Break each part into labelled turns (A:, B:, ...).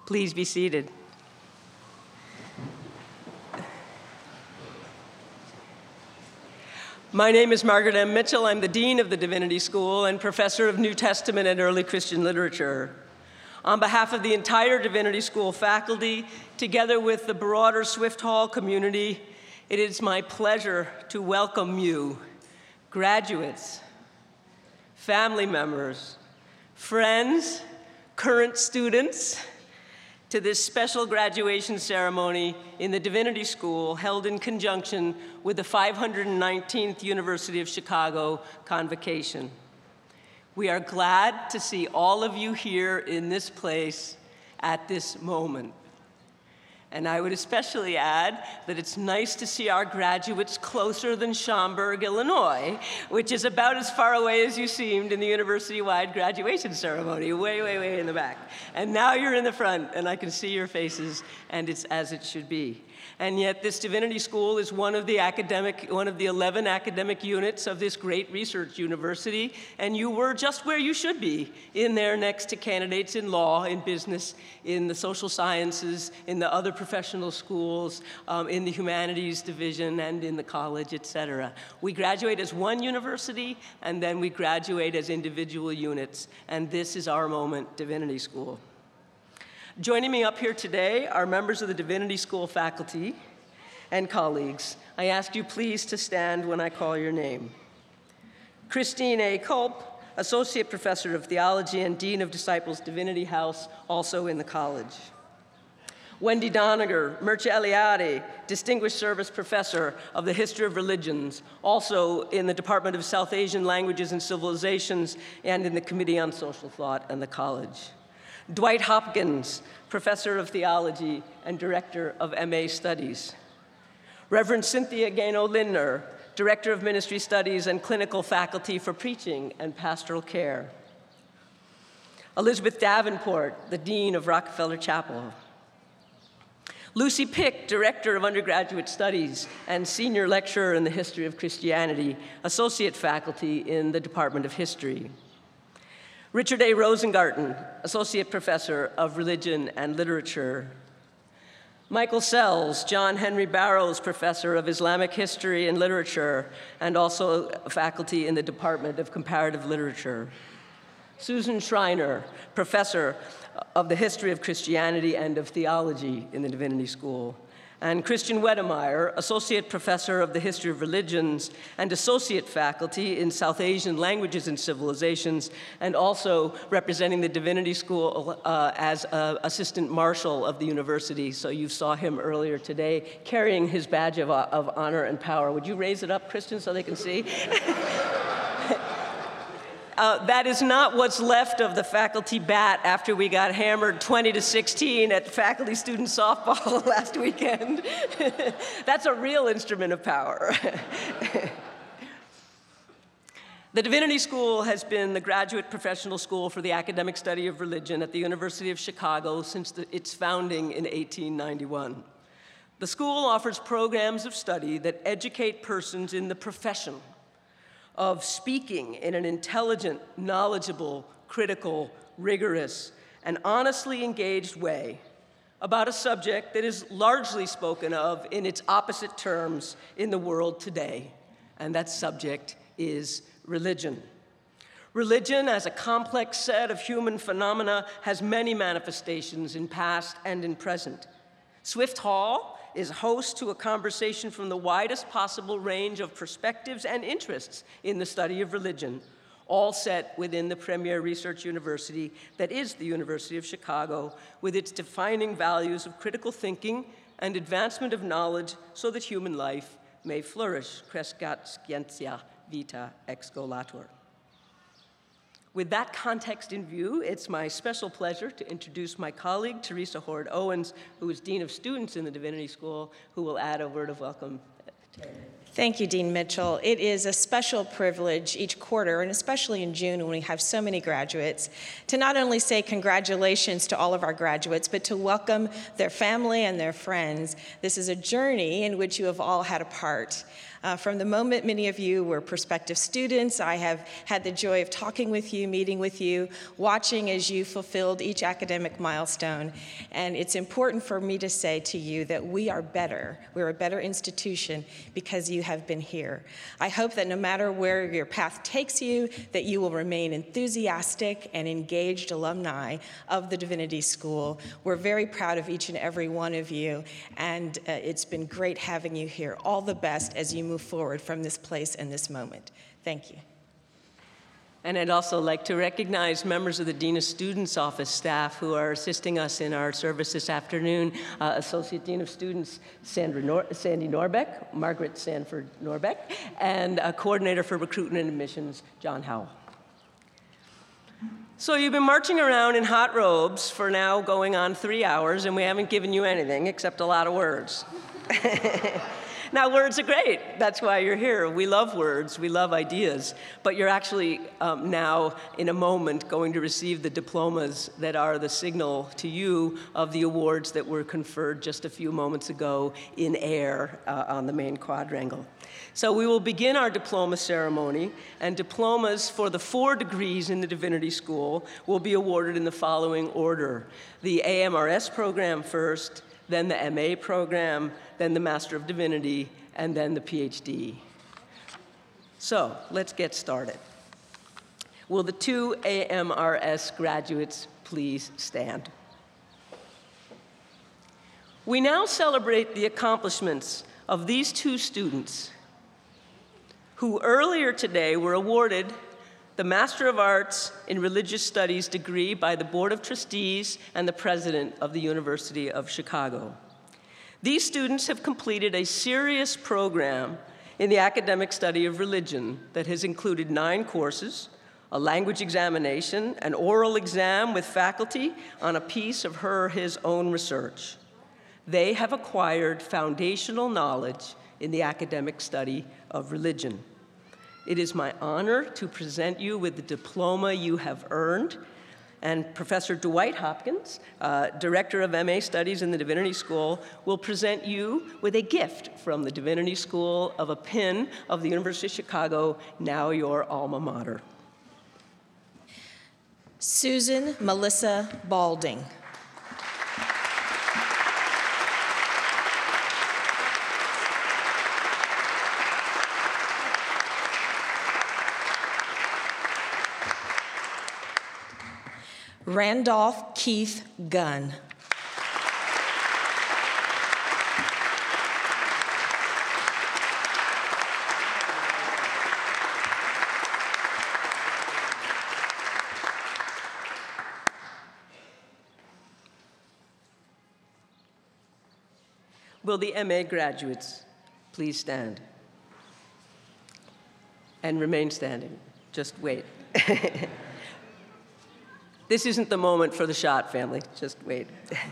A: Please be seated. My name is Margaret M. Mitchell. I'm the Dean of the Divinity School and Professor of New Testament and Early Christian Literature. On behalf of the entire Divinity School faculty, together with the broader Swift Hall community, it is my pleasure to welcome you, graduates, family members, friends, current students, to this special graduation ceremony in the Divinity School held in conjunction with the 519th University of Chicago Convocation. We are glad to see all of you here in this place at this moment. And I would especially add that it's nice to see our graduates closer than Schaumburg, Illinois, which is about as far away as you seemed in the university-wide graduation ceremony, way, way, way in the back. And now you're in the front, and I can see your faces, and it's as it should be. And yet this Divinity School is one of the 11 academic units of this great research university, and you were just where you should be, in there next to candidates in law, in business, in the social sciences, in the other professional schools, in the humanities division, and in the college, et cetera. We graduate as one university, and then we graduate as individual units, and this is our moment, Divinity School. Joining me up here today are members of the Divinity School faculty and colleagues. I ask you please to stand when I call your name. Christine A. Culp, Associate Professor of Theology and Dean of Disciples Divinity House, also in the college. Wendy Doniger, Mircea Eliade, Distinguished Service Professor of the History of Religions, also in the Department of South Asian Languages and Civilizations and in the Committee on Social Thought and the college. Dwight Hopkins, Professor of Theology and Director of MA Studies. Reverend Cynthia Gano-Lindner, Director of Ministry Studies and Clinical Faculty for Preaching and Pastoral Care. Elizabeth Davenport, the Dean of Rockefeller Chapel. Lucy Pick, Director of Undergraduate Studies and Senior Lecturer in the History of Christianity, Associate Faculty in the Department of History. Richard A. Rosengarten, Associate Professor of Religion and Literature. Michael Sells, John Henry Barrows Professor of Islamic History and Literature, and also faculty in the Department of Comparative Literature. Susan Schreiner, Professor of the History of Christianity and of Theology in the Divinity School. And Christian Wedemeyer, Associate Professor of the History of Religions and Associate Faculty in South Asian Languages and Civilizations, and also representing the Divinity School as Assistant Marshal of the university. So you saw him earlier today carrying his badge of honor and power. Would you raise it up, Christian, so they can see? That is not what's left of the faculty bat after we got hammered 20-16 at faculty student softball last weekend. That's a real instrument of power. The Divinity School has been the graduate professional school for the academic study of religion at the University of Chicago since its founding in 1891. The school offers programs of study that educate persons in the profession of speaking in an intelligent, knowledgeable, critical, rigorous, and honestly engaged way about a subject that is largely spoken of in its opposite terms in the world today, and that subject is religion. Religion, as a complex set of human phenomena, has many manifestations in past and in present. Swift Hall is host to a conversation from the widest possible range of perspectives and interests in the study of religion, all set within the premier research university that is the University of Chicago, with its defining values of critical thinking and advancement of knowledge so that human life may flourish. Crescat scientia vita excolatur. With that context in view, it's my special pleasure to introduce my colleague, Teresa Hord-Owens, who is Dean of Students in the Divinity School, who will add a word of welcome.
B: Thank you, Dean Mitchell. It is a special privilege each quarter, and especially in June when we have so many graduates, to not only say congratulations to all of our graduates, but to welcome their family and their friends. This is a journey in which you have all had a part. From the moment many of you were prospective students, I have had the joy of talking with you, meeting with you, watching as you fulfilled each academic milestone. And it's important for me to say to you that we are better. We're a better institution because you have been here. I hope that no matter where your path takes you, that you will remain enthusiastic and engaged alumni of the Divinity School. We're very proud of each and every one of you, and it's been great having you here. All the best as you move forward from this place and this moment. Thank you.
A: And I'd also like to recognize members of the Dean of Students Office staff who are assisting us in our service this afternoon. Associate Dean of Students Sandy Norbeck, Margaret Sanford Norbeck, and Coordinator for Recruitment and Admissions, John Howell. So you've been marching around in hot robes for now going on 3 hours, and we haven't given you anything except a lot of words. Now, words are great. That's why you're here. We love words. We love ideas. But you're actually now, in a moment, going to receive the diplomas that are the signal to you of the awards that were conferred just a few moments ago in air on the main quadrangle. So we will begin our diploma ceremony, and diplomas for the 4 degrees in the Divinity School will be awarded in the following order. The AMRS program first, then the MA program, then the Master of Divinity, and then the PhD. So let's get started. Will the 2 AMRS graduates please stand? We now celebrate the accomplishments of these 2 students who earlier today were awarded the Master of Arts in Religious Studies degree by the Board of Trustees and the President of the University of Chicago. These students have completed a serious program in the academic study of religion that has included 9 courses, a language examination, an oral exam with faculty on a piece of her or his own research. They have acquired foundational knowledge in the academic study of religion. It is my honor to present you with the diploma you have earned, and Professor Dwight Hopkins, Director of MA Studies in the Divinity School, will present you with a gift from the Divinity School of a pin of the University of Chicago, now your alma mater.
B: Susan Melissa Balding. Randolph Keith Gunn.
A: Will the MA graduates please stand? And remain standing. Just wait. This isn't the moment for the shot, family. Just wait.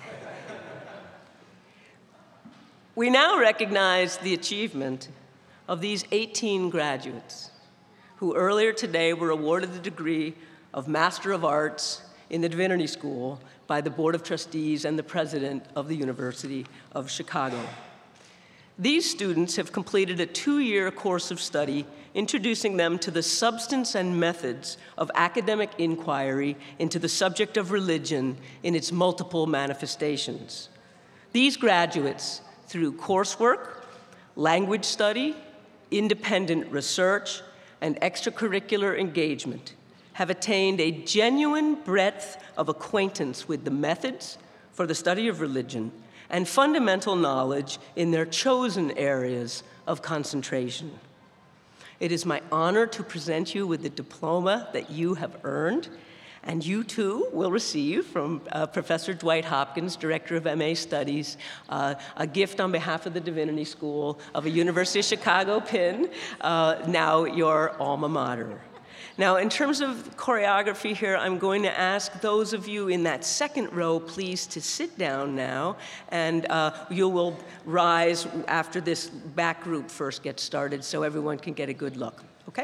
A: We now recognize the achievement of these 18 graduates who earlier today were awarded the degree of Master of Arts in the Divinity School by the Board of Trustees and the President of the University of Chicago. These students have completed a 2-year course of study introducing them to the substance and methods of academic inquiry into the subject of religion in its multiple manifestations. These graduates, through coursework, language study, independent research, and extracurricular engagement, have attained a genuine breadth of acquaintance with the methods for the study of religion and fundamental knowledge in their chosen areas of concentration. It is my honor to present you with the diploma that you have earned, and you too will receive from Professor Dwight Hopkins, Director of MA Studies, a gift on behalf of the Divinity School of a University of Chicago pin, now your alma mater. Now, in terms of choreography here, I'm going to ask those of you in that second row, please, to sit down now, and you will rise after this back group first gets started so everyone can get a good look, okay?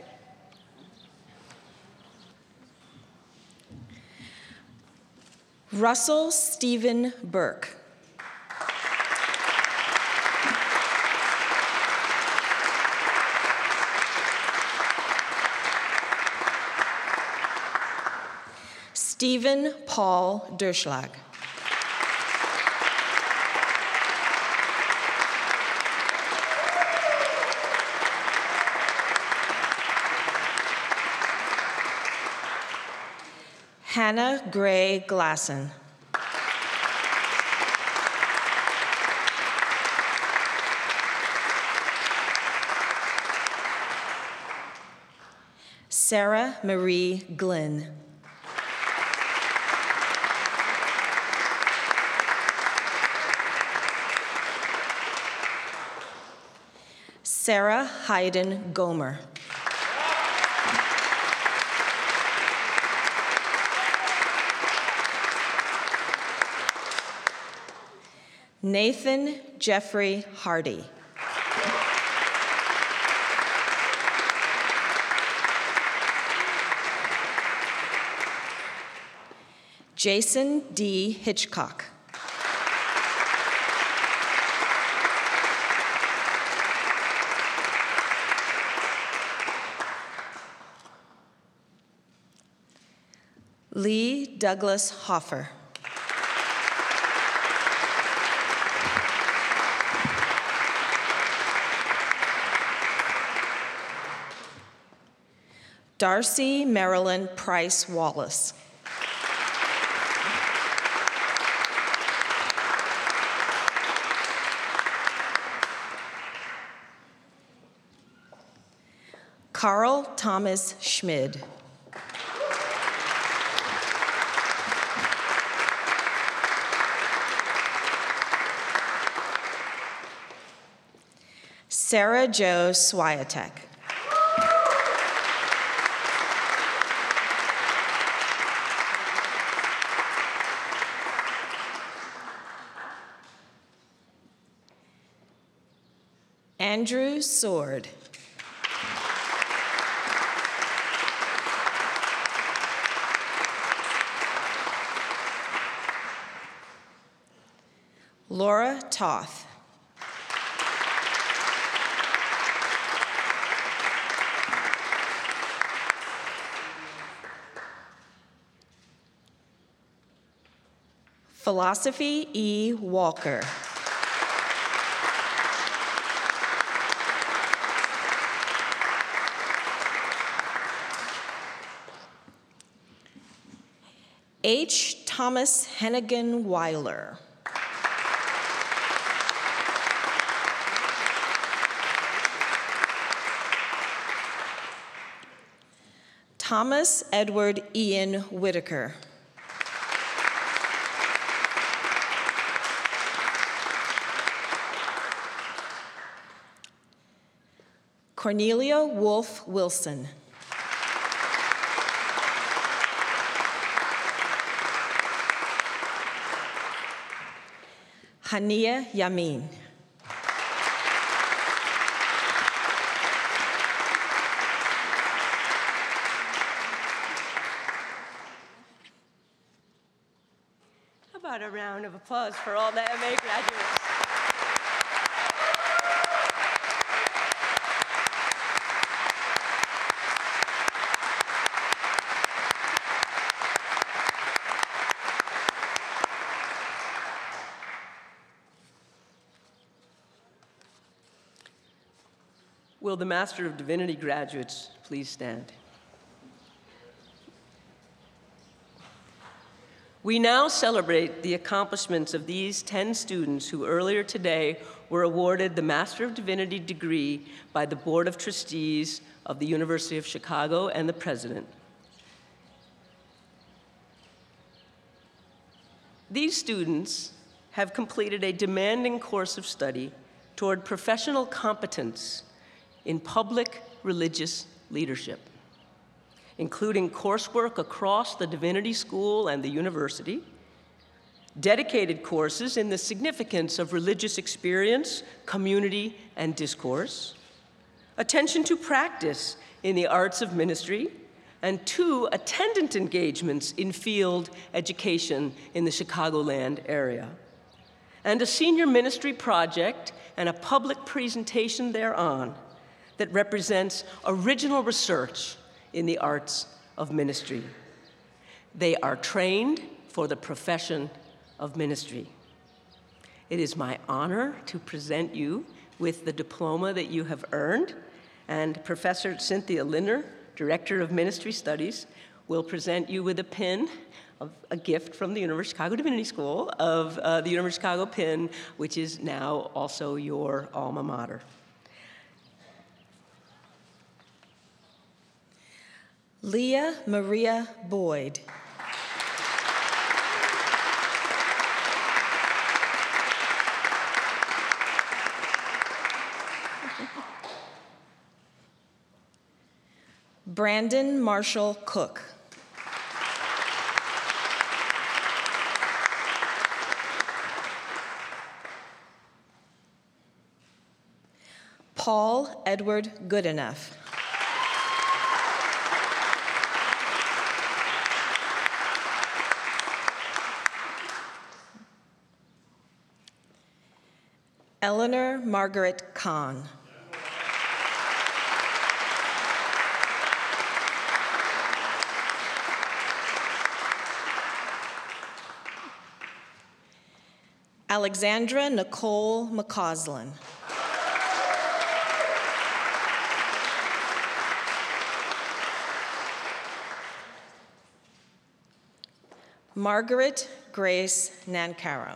B: Russell Stephen Burke. Stephen Paul Durschlag. Hannah Gray Glasson. Sarah Marie Glynn. Sarah Hayden Gomer. Nathan Jeffrey Hardy. Jason D. Hitchcock. Lee Douglas Hoffer. Darcy Marilyn Price Wallace. Carl Thomas Schmid. Sarah Jo Swiatek. Andrew Sword. Laura Toth. Philosophy E. Walker. H. Thomas Hennigan Weiler. Thomas Edward Ian Whitaker. Cornelia Wolfe Wilson. Hania Yamin.
A: How about a round of applause for all the MA graduates? Will the Master of Divinity graduates please stand? We now celebrate the accomplishments of these 10 students who earlier today were awarded the Master of Divinity degree by the Board of Trustees of the University of Chicago and the President. These students have completed a demanding course of study toward professional competence in public religious leadership. including coursework across the Divinity School and the university, dedicated courses in the significance of religious experience, community, and discourse, attention to practice in the arts of ministry, and 2 attendant engagements in field education in the Chicagoland area, and a senior ministry project and a public presentation thereon that represents original research in the arts of ministry. They are trained for the profession of ministry. It is my honor to present you with the diploma that you have earned, and Professor Cynthia Linner, Director of Ministry Studies, will present you with a pin, a gift from the University of Chicago Divinity School of the University of Chicago pin, which is now also your alma mater.
B: Leah Maria Boyd. Brandon Marshall Cook. Paul Edward Goodenough. Eleanor Margaret Kahn. Alexandra Nicole McCausland. Margaret Grace Nancaro.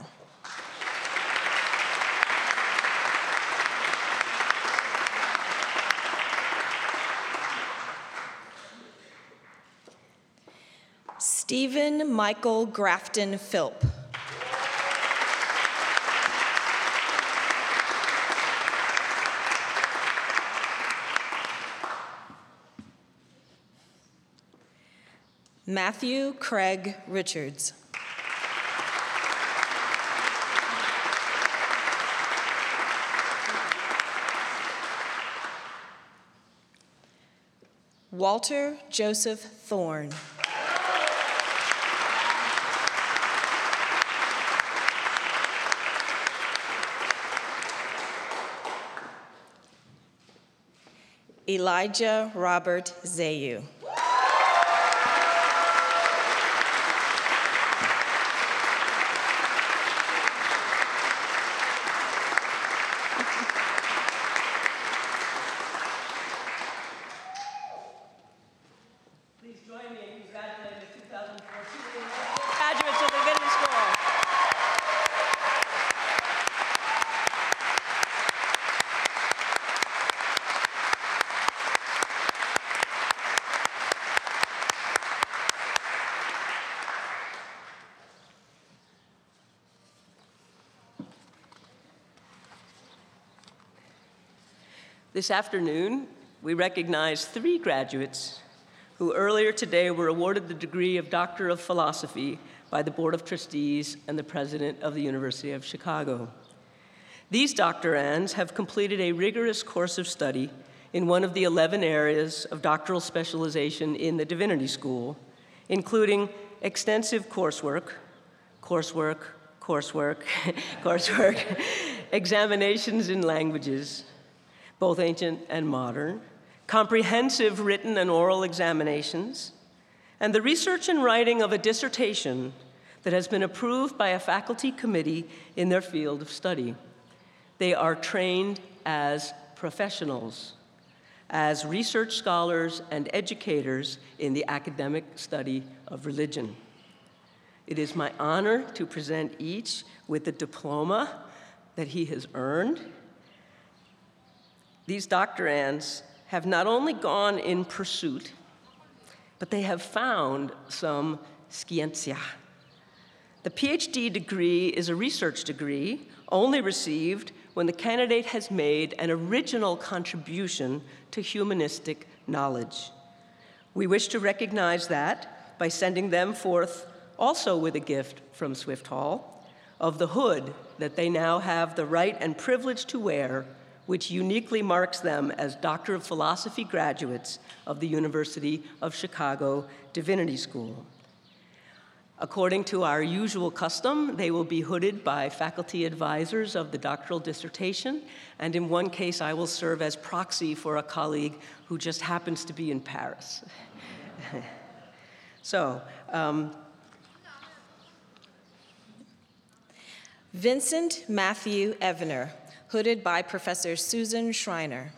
B: Stephen Michael Grafton Philp. Matthew Craig Richards. Walter Joseph Thorne. Elijah Robert Zayu.
A: Please join me in congratulating the 2014 graduates of the Divinity School. This afternoon, we recognize 3 graduates who earlier today were awarded the degree of Doctor of Philosophy by the Board of Trustees and the President of the University of Chicago. These doctorands have completed a rigorous course of study in one of the 11 areas of doctoral specialization in the Divinity School, including extensive coursework, examinations in languages, both ancient and modern, comprehensive written and oral examinations, and the research and writing of a dissertation that has been approved by a faculty committee in their field of study. They are trained as professionals, as research scholars and educators in the academic study of religion. It is my honor to present each with the diploma that he has earned. These doctorands have not only gone in pursuit, but they have found some scientia. The PhD degree is a research degree only received when the candidate has made an original contribution to humanistic knowledge. We wish to recognize that by sending them forth also with a gift from Swift Hall of the hood that they now have the right and privilege to wear, which uniquely marks them as Doctor of Philosophy graduates of the University of Chicago Divinity School. According to our usual custom, they will be hooded by faculty advisors of the doctoral dissertation, and in one case, I will serve as proxy for a colleague who just happens to be in Paris. So,
B: Vincent Matthew Evener, hooded by Professor Susan Schreiner.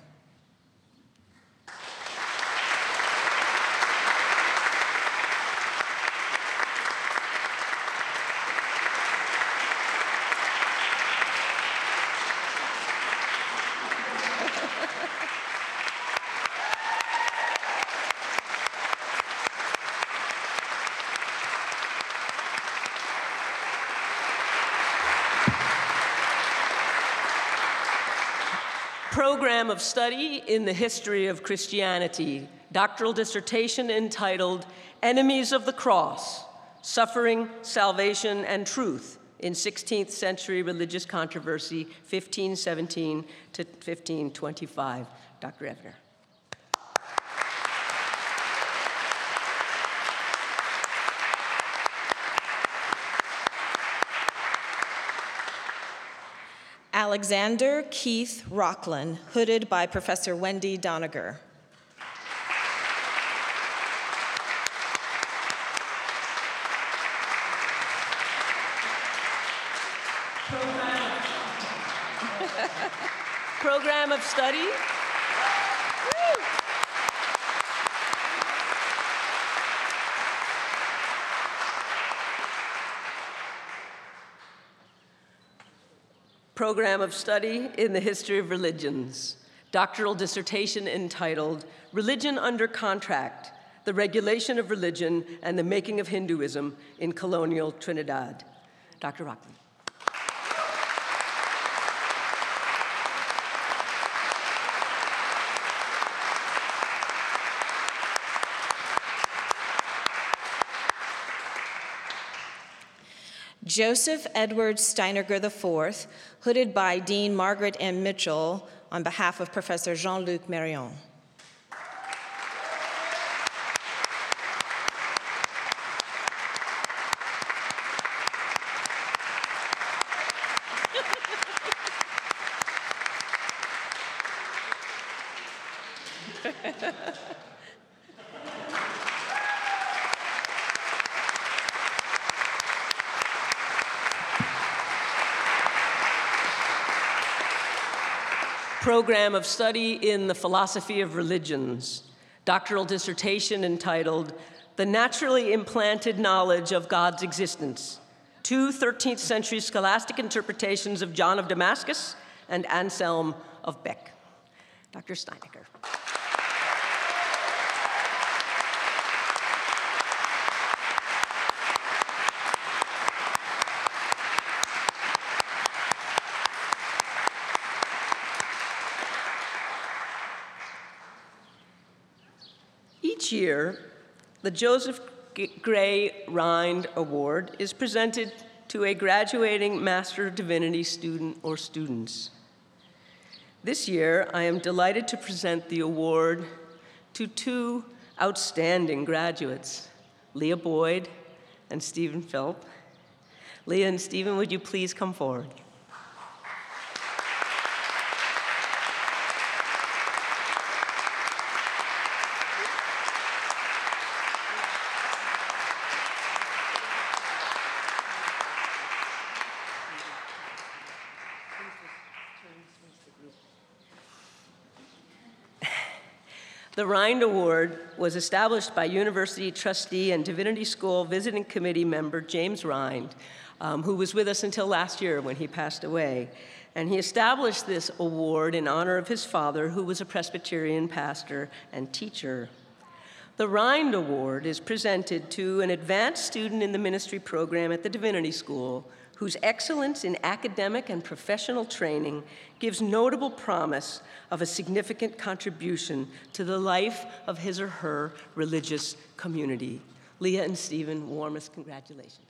A: Program of study in the history of Christianity, doctoral dissertation entitled Enemies of the Cross, Suffering, Salvation, and Truth in 16th Century Religious Controversy, 1517 to 1525. Dr. Evener.
B: Alexander Keith Rockland, hooded by Professor Wendy Doniger.
A: Program of study. Program of study in the history of religions. Doctoral dissertation entitled Religion Under Contract, the Regulation of Religion and the Making of Hinduism in Colonial Trinidad. Dr. Rockland.
B: Joseph Edward Steineger IV, hooded by Dean Margaret M. Mitchell on behalf of Professor Jean-Luc Marion.
A: Program of study in the philosophy of religions, doctoral dissertation entitled The Naturally Implanted Knowledge of God's Existence, two 13th century scholastic interpretations of John of Damascus and Anselm of Bec. Dr. Steineger. Each year, the Joseph Gray Rind Award is presented to a graduating Master of Divinity student or students. This year, I am delighted to present the award to two outstanding graduates, Leah Boyd and Stephen Philp. Leah and Stephen, would you please come forward? The Rind Award was established by university trustee and Divinity School visiting committee member James Rind, who was with us until last year when he passed away. And he established this award in honor of his father, who was a Presbyterian pastor and teacher. The Rind Award is presented to an advanced student in the ministry program at the Divinity School whose excellence in academic and professional training gives notable promise of a significant contribution to the life of his or her religious community. Leah and Stephen, warmest congratulations.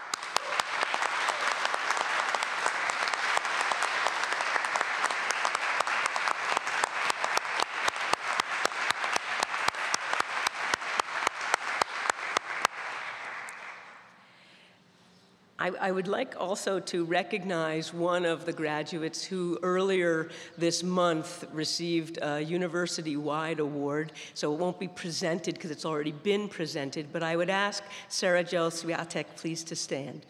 A: I would like also to recognize one of the graduates who earlier this month received a university-wide award, so it won't be presented because it's already been presented, but I would ask Sarah Jo Swiatek please to stand.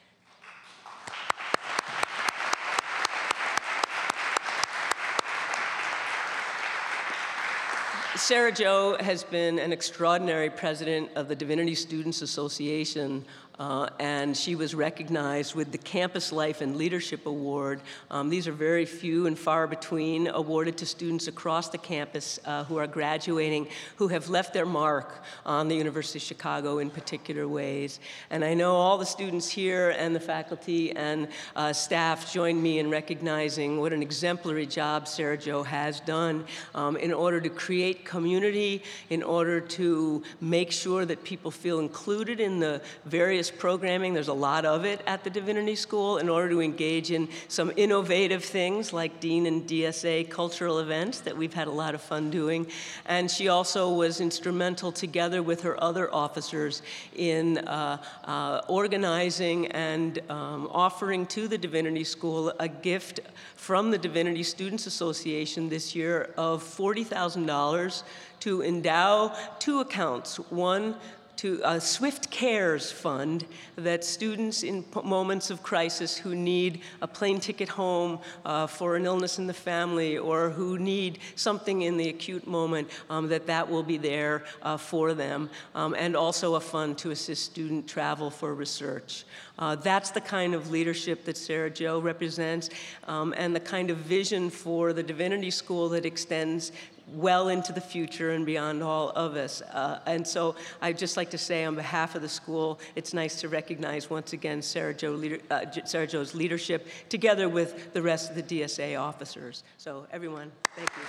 A: Sarah Jo has been an extraordinary president of the Divinity Students Association, and she was recognized with the Campus Life and Leadership Award. These are very few and far between, awarded to students across the campus who are graduating, who have left their mark on the University of Chicago in particular ways. And I know all the students here and the faculty and staff join me in recognizing what an exemplary job Sarah Jo has done in order to create community, in order to make sure that people feel included in the various programming. There's a lot of it at the Divinity School, in order to engage in some innovative things like Dean and DSA cultural events that we've had a lot of fun doing. And she also was instrumental, together with her other officers, in organizing and offering to the Divinity School a gift from the Divinity Students Association this year of $40,000 to endow two accounts, one to a Swift Cares fund that students in moments of crisis who need a plane ticket home for an illness in the family, or who need something in the acute moment, that will be there for them, and also a fund to assist student travel for research. That's the kind of leadership that Sarah Jo represents, and the kind of vision for the Divinity School that extends well into the future and beyond all of us. And so I'd just like to say on behalf of the school, it's nice to recognize once again Sarah Jo's leadership, together with the rest of the DSA officers. So everyone, thank you.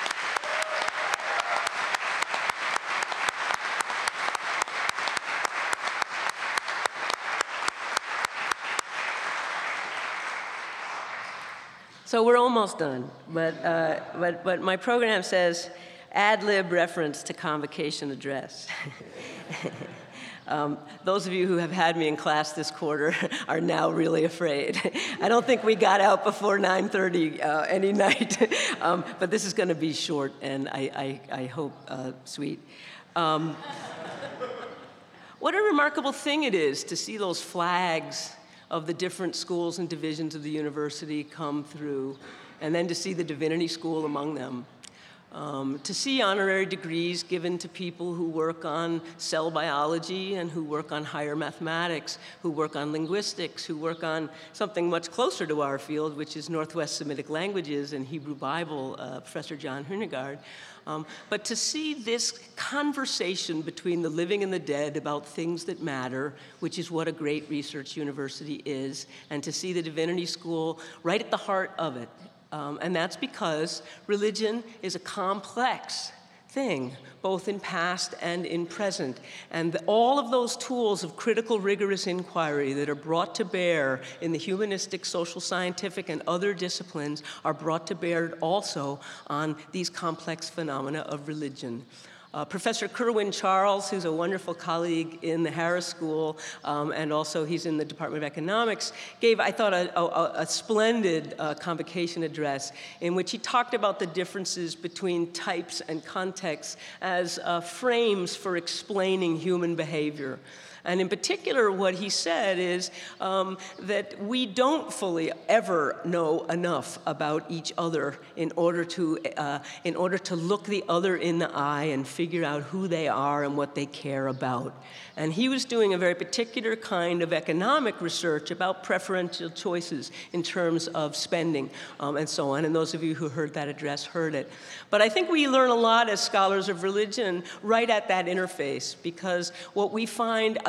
A: So we're almost done, but my program says ad lib reference to convocation address. Those of you who have had me in class this quarter are now really afraid. I don't think we got out before 9:30 any night, but this is going to be short and I hope sweet. What a remarkable thing it is to see those flags of the different schools and divisions of the university come through, and then to see the Divinity School among them. To see honorary degrees given to people who work on cell biology and who work on higher mathematics, who work on linguistics, who work on something much closer to our field, which is Northwest Semitic languages and Hebrew Bible, Professor John Hunegard. But to see this conversation between the living and the dead about things that matter, which is what a great research university is, and to see the Divinity School right at the heart of it. And that's because religion is a complex thing, both in past and in present. And all of those tools of critical, rigorous inquiry that are brought to bear in the humanistic, social, scientific, and other disciplines are brought to bear also on these complex phenomena of religion. Professor Kerwin Charles, who's a wonderful colleague in the Harris School, and also he's in the Department of Economics, gave, I thought, a splendid convocation address in which he talked about the differences between types and contexts as frames for explaining human behavior. And in particular, what he said is that we don't fully ever know enough about each other in order to look the other in the eye and figure out who they are and what they care about. And he was doing a very particular kind of economic research about preferential choices in terms of spending and so on. And those of you who heard that address heard it. But I think we learn a lot as scholars of religion right at that interface, because what we find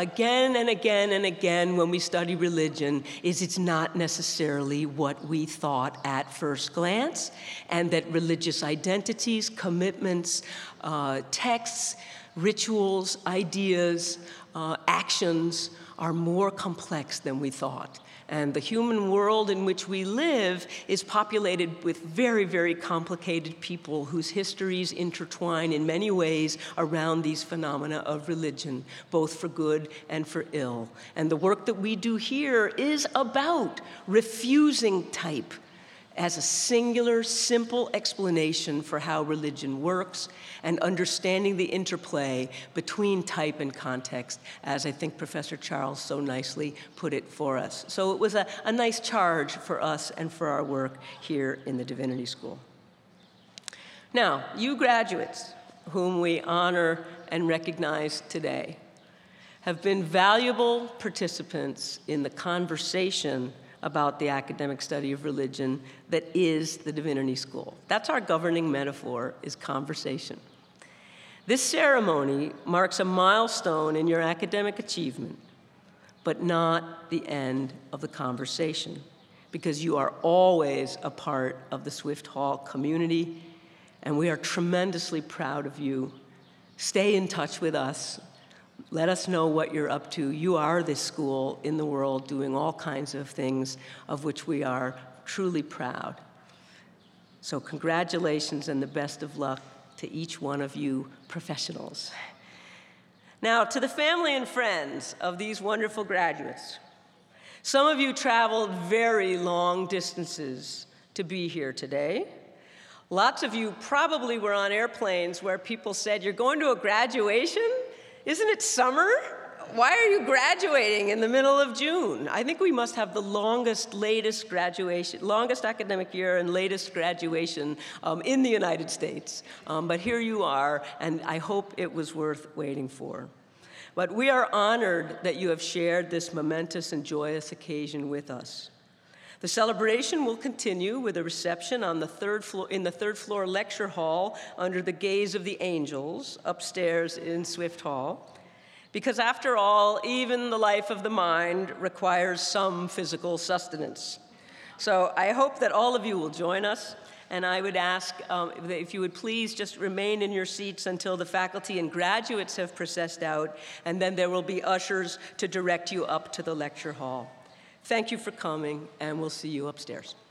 A: again and again and again when we study religion is it's not necessarily what we thought at first glance, and that religious identities, commitments, texts, rituals, ideas, actions are more complex than we thought. And the human world in which we live is populated with very, very complicated people whose histories intertwine in many ways around these phenomena of religion, both for good and for ill. And the work that we do here is about refusing type as a singular, simple explanation for how religion works, and understanding the interplay between type and context, as I think Professor Charles so nicely put it for us. So it was a nice charge for us and for our work here in the Divinity School. Now, you graduates, whom we honor and recognize today, have been valuable participants in the conversation about the academic study of religion that is the Divinity School. That's our governing metaphor, is conversation. This ceremony marks a milestone in your academic achievement, but not the end of the conversation, because you are always a part of the Swift Hall community, and we are tremendously proud of you. Stay in touch with us. Let us know what you're up to. You are this school in the world doing all kinds of things of which we are truly proud. So congratulations and the best of luck to each one of you professionals. Now, to the family and friends of these wonderful graduates, some of you traveled very long distances to be here today. Lots of you probably were on airplanes where people said, "You're going to a graduation? Isn't it summer? Why are you graduating in the middle of June?" I think we must have the longest academic year and latest graduation in the United States. But here you are, and I hope it was worth waiting for. But we are honored that you have shared this momentous and joyous occasion with us. The celebration will continue with a reception on the third floor lecture hall under the gaze of the angels upstairs in Swift Hall. Because after all, even the life of the mind requires some physical sustenance. So I hope that all of you will join us, and I would ask if you would please just remain in your seats until the faculty and graduates have processed out, and then there will be ushers to direct you up to the lecture hall. Thank you for coming, and we'll see you upstairs.